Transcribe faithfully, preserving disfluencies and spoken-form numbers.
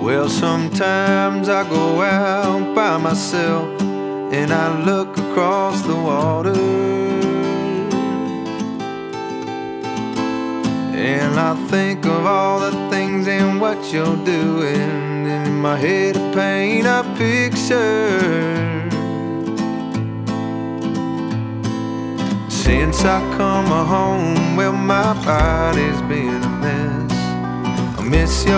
Well, sometimes I go out by myself and I look across the water, and I think of all the things and what you're doing, and in my head I paint a picture. Since I come home, well, my body's been a mess. I miss you.